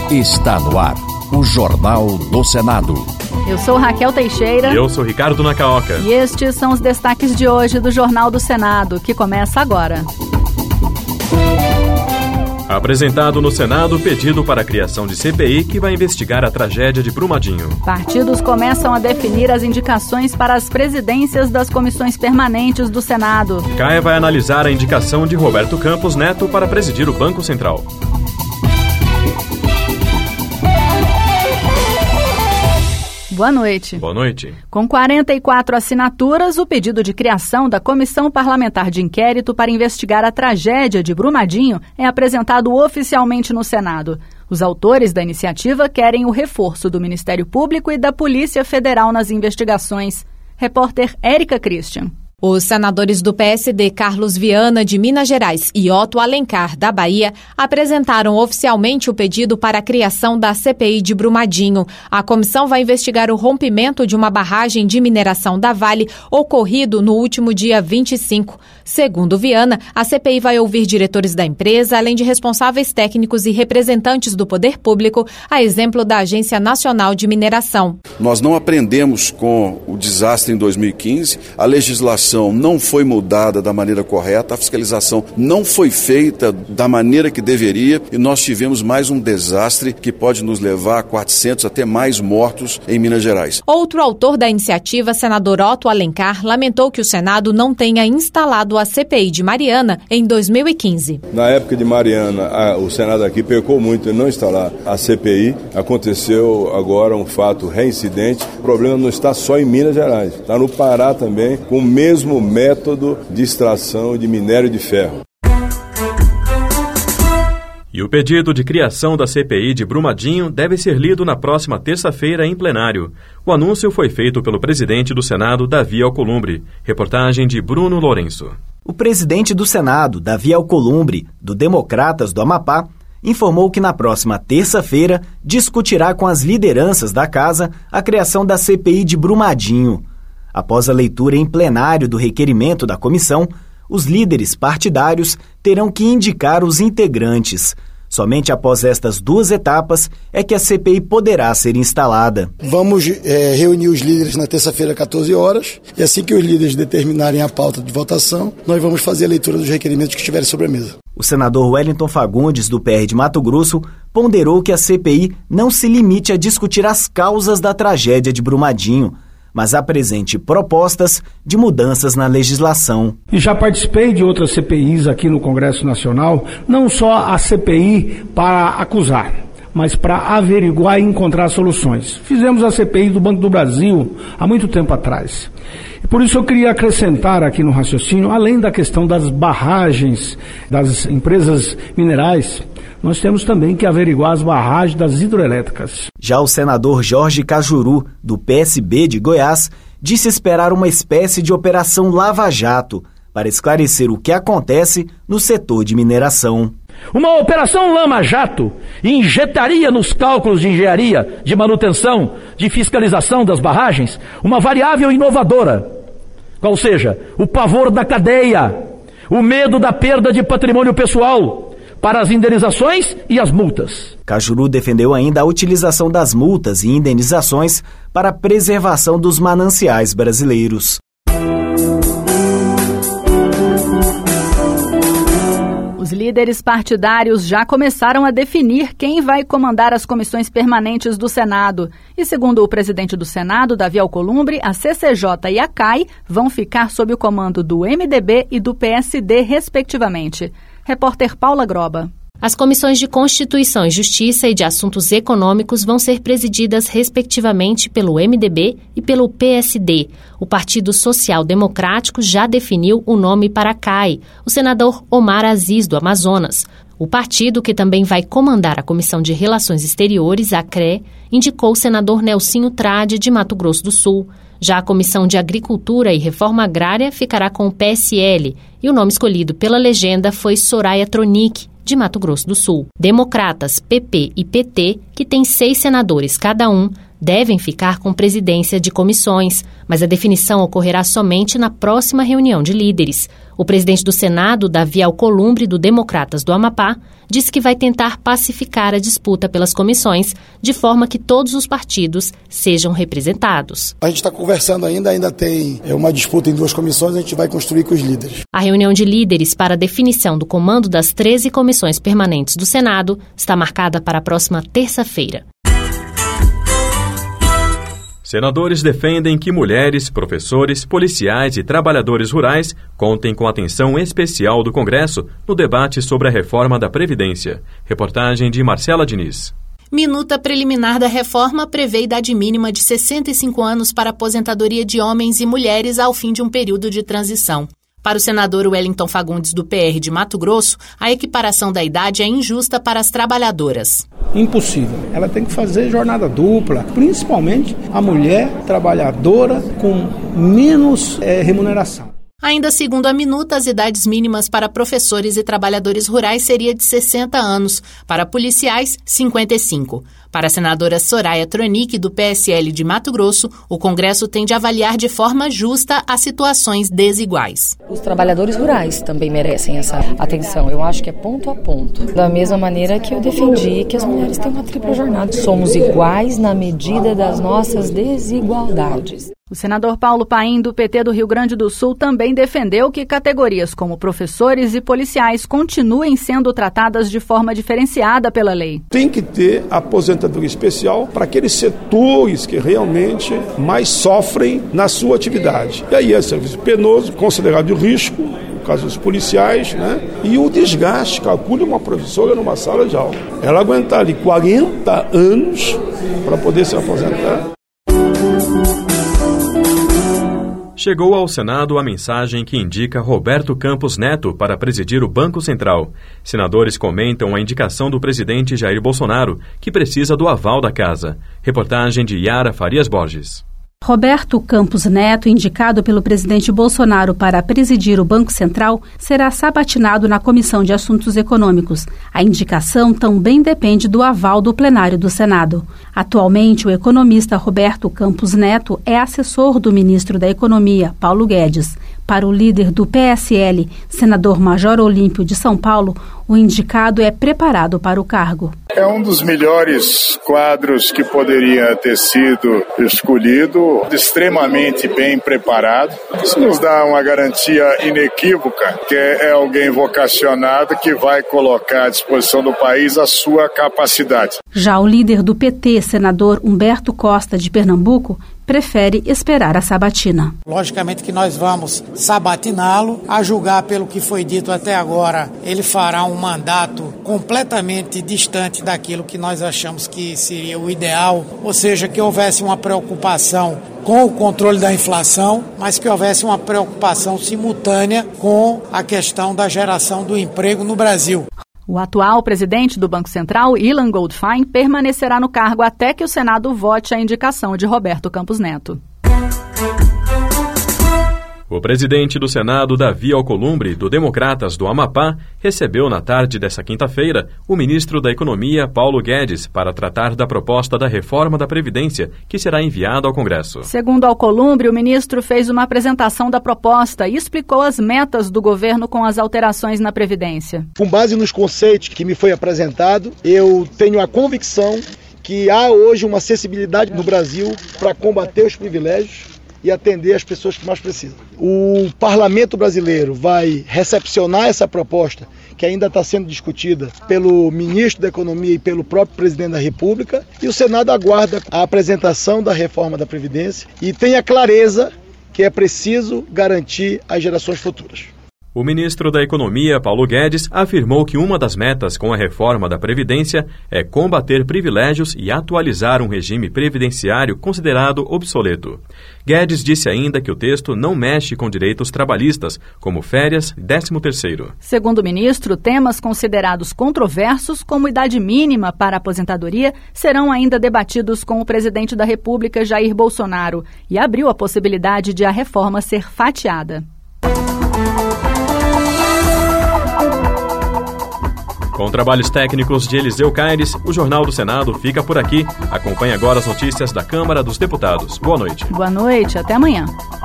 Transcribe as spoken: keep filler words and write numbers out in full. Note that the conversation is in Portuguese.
Está no ar o Jornal do Senado. Eu sou Raquel Teixeira. E eu sou Ricardo Nacaoca. E estes são os destaques de hoje do Jornal do Senado, que começa agora. Apresentado no Senado pedido para a criação de C P I que vai investigar a tragédia de Brumadinho. Partidos começam a definir as indicações para as presidências das comissões permanentes do Senado. CAE vai analisar a indicação de Roberto Campos Neto para presidir o Banco Central. Boa noite. Boa noite. Com quarenta e quatro assinaturas, o pedido de criação da Comissão Parlamentar de Inquérito para investigar a tragédia de Brumadinho é apresentado oficialmente no Senado. Os autores da iniciativa querem o reforço do Ministério Público e da Polícia Federal nas investigações. Repórter Érica Christian. Os senadores do P S D Carlos Viana, de Minas Gerais, e Otto Alencar, da Bahia, apresentaram oficialmente o pedido para a criação da C P I de Brumadinho. A comissão vai investigar o rompimento de uma barragem de mineração da Vale ocorrido no último dia vinte e cinco. Segundo Viana, a C P I vai ouvir diretores da empresa, além de responsáveis técnicos e representantes do poder público, a exemplo da Agência Nacional de Mineração. Nós não aprendemos com o desastre em dois mil e quinze, a legislação não foi mudada da maneira correta, a fiscalização não foi feita da maneira que deveria e nós tivemos mais um desastre que pode nos levar a quatrocentos até mais mortos em Minas Gerais. Outro autor da iniciativa, senador Otto Alencar, lamentou que o Senado não tenha instalado a C P I de Mariana em dois mil e quinze. Na época de Mariana, a, o Senado aqui pecou muito em não instalar a C P I. Aconteceu agora um fato reincidente. O problema não está só em Minas Gerais, está no Pará também, com o mesmo mesmo método de extração de minério de ferro. E o pedido de criação da C P I de Brumadinho deve ser lido na próxima terça-feira em plenário. O anúncio foi feito pelo presidente do Senado, Davi Alcolumbre. Reportagem de Bruno Lourenço. O presidente do Senado, Davi Alcolumbre, do Democratas do Amapá, informou que na próxima terça-feira discutirá com as lideranças da casa a criação da C P I de Brumadinho. Após a leitura em plenário do requerimento da comissão, os líderes partidários terão que indicar os integrantes. Somente após estas duas etapas é que a C P I poderá ser instalada. Vamos é, reunir os líderes na terça-feira, quatorze horas, e assim que os líderes determinarem a pauta de votação, nós vamos fazer a leitura dos requerimentos que estiverem sobre a mesa. O senador Wellington Fagundes, do P R de Mato Grosso, ponderou que a C P I não se limite a discutir as causas da tragédia de Brumadinho, mas apresente propostas de mudanças na legislação. E já participei de outras C P Is aqui no Congresso Nacional, não só a C P I para acusar, mas para averiguar e encontrar soluções. Fizemos a C P I do Banco do Brasil há muito tempo atrás. E por isso eu queria acrescentar aqui no raciocínio, além da questão das barragens das empresas minerais, nós temos também que averiguar as barragens das hidrelétricas. Já o senador Jorge Cajuru, do P S B de Goiás, disse esperar uma espécie de operação Lava-Jato para esclarecer o que acontece no setor de mineração. Uma operação Lama-Jato injetaria nos cálculos de engenharia, de manutenção, de fiscalização das barragens, uma variável inovadora, qual seja, o pavor da cadeia, o medo da perda de patrimônio pessoal, para as indenizações e as multas. Cajuru defendeu ainda a utilização das multas e indenizações para a preservação dos mananciais brasileiros. Os líderes partidários já começaram a definir quem vai comandar as comissões permanentes do Senado. E segundo o presidente do Senado, Davi Alcolumbre, a C C J e a CAI vão ficar sob o comando do M D B e do P S D, respectivamente. Repórter Paula Groba. As comissões de Constituição e Justiça e de Assuntos Econômicos vão ser presididas, respectivamente, pelo M D B e pelo P S D. O Partido Social Democrático já definiu o nome para a CAI, o senador Omar Aziz, do Amazonas. O partido, que também vai comandar a Comissão de Relações Exteriores, a C R E, indicou o senador Nelsinho Trade, de Mato Grosso do Sul. Já a Comissão de Agricultura e Reforma Agrária ficará com o P S L, e o nome escolhido pela legenda foi Soraya Tronic, de Mato Grosso do Sul. Democratas, P P e P T, que têm seis senadores cada um, devem ficar com presidência de comissões, mas a definição ocorrerá somente na próxima reunião de líderes. O presidente do Senado, Davi Alcolumbre, do Democratas do Amapá, disse que vai tentar pacificar a disputa pelas comissões, de forma que todos os partidos sejam representados. A gente está conversando ainda, ainda tem uma disputa em duas comissões, a gente vai construir com os líderes. A reunião de líderes para a definição do comando das treze comissões permanentes do Senado está marcada para a próxima terça-feira. Senadores defendem que mulheres, professores, policiais e trabalhadores rurais contem com atenção especial do Congresso no debate sobre a reforma da Previdência. Reportagem de Marcela Diniz. Minuta preliminar da reforma prevê idade mínima de sessenta e cinco anos para aposentadoria de homens e mulheres ao fim de um período de transição. Para o senador Wellington Fagundes, do P R de Mato Grosso, a equiparação da idade é injusta para as trabalhadoras. Impossível. Ela tem que fazer jornada dupla, principalmente a mulher trabalhadora com menos é, remuneração. Ainda segundo a minuta, as idades mínimas para professores e trabalhadores rurais seria de sessenta anos, para policiais, cinquenta e cinco. Para a senadora Soraya Tronic, do P S L de Mato Grosso, o Congresso tem de avaliar de forma justa as situações desiguais. Os trabalhadores rurais também merecem essa atenção. Eu acho que é ponto a ponto. Da mesma maneira que eu defendi que as mulheres têm uma tripla jornada. Somos iguais na medida das nossas desigualdades. O senador Paulo Paim, do P T do Rio Grande do Sul, também defendeu que categorias como professores e policiais continuem sendo tratadas de forma diferenciada pela lei. Tem que ter aposentadoria especial para aqueles setores que realmente mais sofrem na sua atividade. E aí é serviço penoso, considerado de risco, no caso dos policiais, né? E o desgaste, calcule uma professora numa sala de aula. Ela aguentar ali quarenta anos para poder se aposentar. Chegou ao Senado a mensagem que indica Roberto Campos Neto para presidir o Banco Central. Senadores comentam a indicação do presidente Jair Bolsonaro, que precisa do aval da casa. Reportagem de Yara Farias Borges. Roberto Campos Neto, indicado pelo presidente Bolsonaro para presidir o Banco Central, será sabatinado na Comissão de Assuntos Econômicos. A indicação também depende do aval do plenário do Senado. Atualmente, o economista Roberto Campos Neto é assessor do ministro da Economia, Paulo Guedes. Para o líder do P S L, senador Major Olímpio de São Paulo, o indicado é preparado para o cargo. É um dos melhores quadros que poderia ter sido escolhido, extremamente bem preparado. Isso nos dá uma garantia inequívoca, que é alguém vocacionado que vai colocar à disposição do país a sua capacidade. Já o líder do P T, senador Humberto Costa, de Pernambuco, prefere esperar a sabatina. Logicamente que nós vamos sabatiná-lo, a julgar pelo que foi dito até agora, ele fará um mandato completamente distante daquilo que nós achamos que seria o ideal, ou seja, que houvesse uma preocupação com o controle da inflação, mas que houvesse uma preocupação simultânea com a questão da geração do emprego no Brasil. O atual presidente do Banco Central, Ilan Goldfein, permanecerá no cargo até que o Senado vote a indicação de Roberto Campos Neto. O presidente do Senado, Davi Alcolumbre, do Democratas do Amapá, recebeu na tarde desta quinta-feira o ministro da Economia, Paulo Guedes, para tratar da proposta da reforma da Previdência, que será enviada ao Congresso. Segundo Alcolumbre, o ministro fez uma apresentação da proposta e explicou as metas do governo com as alterações na Previdência. Com base nos conceitos que me foi apresentado, eu tenho a convicção que há hoje uma acessibilidade no Brasil para combater os privilégios e atender as pessoas que mais precisam. O parlamento brasileiro vai recepcionar essa proposta, que ainda está sendo discutida pelo ministro da Economia e pelo próprio presidente da República, e o Senado aguarda a apresentação da reforma da Previdência e tem a clareza que é preciso garantir as gerações futuras. O ministro da Economia, Paulo Guedes, afirmou que uma das metas com a reforma da Previdência é combater privilégios e atualizar um regime previdenciário considerado obsoleto. Guedes disse ainda que o texto não mexe com direitos trabalhistas, como férias e décimo terceiro. Segundo o ministro, temas considerados controversos, como idade mínima para a aposentadoria, serão ainda debatidos com o presidente da República, Jair Bolsonaro, e abriu a possibilidade de a reforma ser fatiada. Com trabalhos técnicos de Eliseu Caires, o Jornal do Senado fica por aqui. Acompanhe agora as notícias da Câmara dos Deputados. Boa noite. Boa noite, até amanhã.